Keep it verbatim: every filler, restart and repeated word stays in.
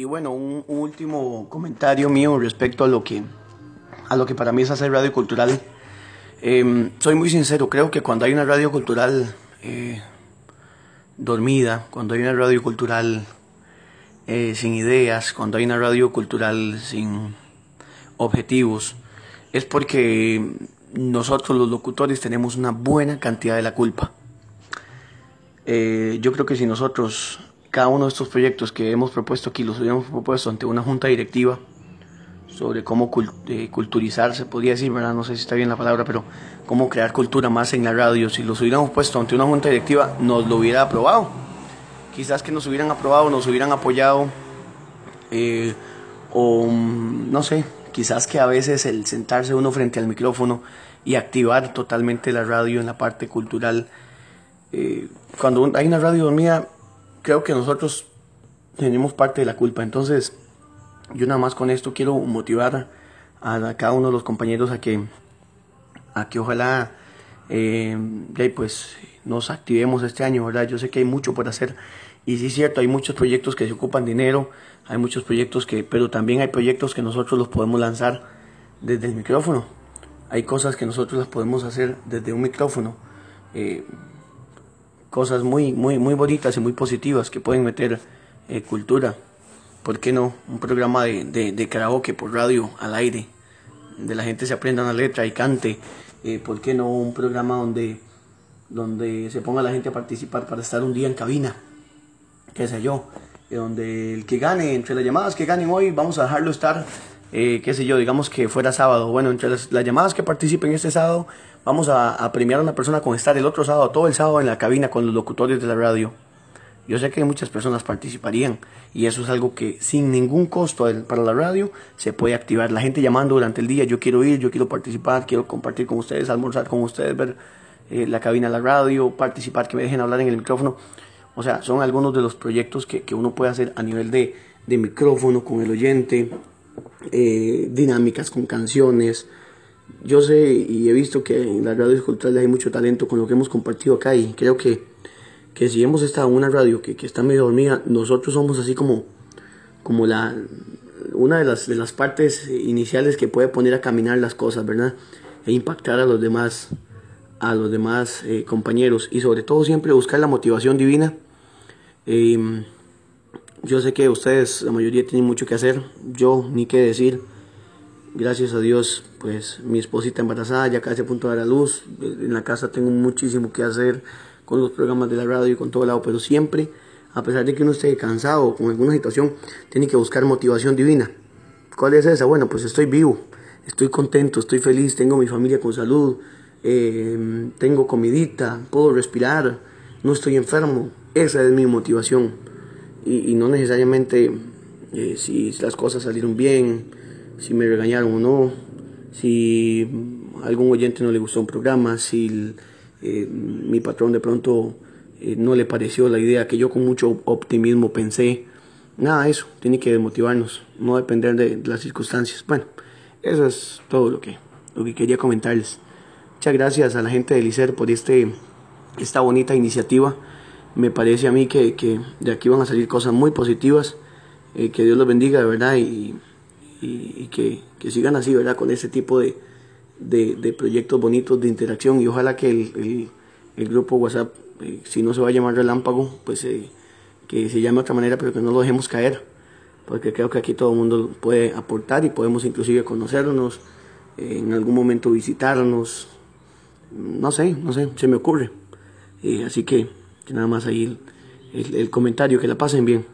Y bueno, un, un último comentario mío respecto a lo que, a lo que para mí es hacer radio cultural. Eh, soy muy sincero, creo que cuando hay una radio cultural eh, dormida, cuando hay una radio cultural eh, sin ideas, cuando hay una radio cultural sin objetivos, es porque nosotros los locutores tenemos una buena cantidad de la culpa. Eh, yo creo que si nosotros, cada uno de estos proyectos que hemos propuesto aquí, los hubiéramos propuesto ante una junta directiva sobre cómo cult eh, culturizarse, podría decir, ¿verdad? No sé si está bien la palabra, pero cómo crear cultura más en la radio, si los hubiéramos puesto ante una junta directiva, nos lo hubiera aprobado. Quizás que nos hubieran aprobado, nos hubieran apoyado, eh, o no sé, quizás que a veces el sentarse uno frente al micrófono y activar totalmente la radio en la parte cultural. Eh, cuando hay una radio dormida, creo que nosotros tenemos parte de la culpa. Entonces, yo nada más con esto quiero motivar a, a cada uno de los compañeros a que, a que ojalá eh, pues nos activemos este año, ¿verdad? Yo sé que hay mucho por hacer y sí es cierto, hay muchos proyectos que se ocupan dinero, hay muchos proyectos que, pero también hay proyectos que nosotros los podemos lanzar desde el micrófono. Hay cosas que nosotros las podemos hacer desde un micrófono. Eh, cosas muy, muy, muy bonitas y muy positivas que pueden meter eh, cultura. ¿Por qué no? Un programa de, de, de karaoke por radio al aire, donde la gente se aprenda una letra y cante. Eh, ¿Por qué no un programa donde, donde se ponga la gente a participar para estar un día en cabina? Qué sé yo, eh, donde el que gane, entre las llamadas que ganen hoy, vamos a dejarlo estar, eh, qué sé yo, digamos que fuera sábado. Bueno, entre las, las llamadas que participen este sábado, vamos a, a premiar a una persona con estar el otro sábado, todo el sábado en la cabina con los locutores de la radio. Yo sé que muchas personas participarían y eso es algo que sin ningún costo para la radio se puede activar. La gente llamando durante el día, yo quiero ir, yo quiero participar, quiero compartir con ustedes, almorzar con ustedes, ver eh, la cabina de la radio, participar, que me dejen hablar en el micrófono. O sea, son algunos de los proyectos que, que uno puede hacer a nivel de, de micrófono con el oyente, eh, dinámicas con canciones. Yo sé y he visto que en las radios culturales hay mucho talento con lo que hemos compartido acá y creo que, que si hemos estado en una radio que, que está medio dormida, nosotros somos así como, como la, una de las, de las partes iniciales que puede poner a caminar las cosas, ¿verdad? E impactar a los demás, a los demás eh, compañeros y sobre todo siempre buscar la motivación divina. Eh, yo sé que ustedes, la mayoría, tienen mucho que hacer, yo ni qué decir. Gracias a Dios, pues mi esposita embarazada ya casi a punto de dar a luz. En la casa tengo muchísimo que hacer con los programas de la radio y con todo lado, pero siempre, a pesar de que uno esté cansado o con alguna situación, tiene que buscar motivación divina. ¿Cuál es esa? Bueno, pues estoy vivo, estoy contento, estoy feliz, tengo mi familia con salud, eh, tengo comidita, puedo respirar, no estoy enfermo. Esa es mi motivación y, y no necesariamente eh, si las cosas salieron bien, si me regañaron o no, si a algún oyente no le gustó un programa, si eh, mi patrón de pronto eh, no le pareció la idea que yo con mucho optimismo pensé. Nada de eso, tiene que motivarnos, no depender de, de las circunstancias. Bueno, eso es todo lo que, lo que quería comentarles. Muchas gracias a la gente de Licer por este, esta bonita iniciativa. Me parece a mí que, que de aquí van a salir cosas muy positivas. Eh, que Dios los bendiga de verdad y y, y que, que sigan así, ¿verdad? Con ese tipo de, de, de proyectos bonitos de interacción y ojalá que el, el, el grupo WhatsApp, eh, si no se va a llamar Relámpago, pues eh, que se llame de otra manera, pero que no lo dejemos caer, porque creo que aquí todo el mundo puede aportar y podemos inclusive conocernos, eh, en algún momento visitarnos, no sé, no sé, se me ocurre. Eh, así que, que nada más ahí el, el, el comentario, que la pasen bien.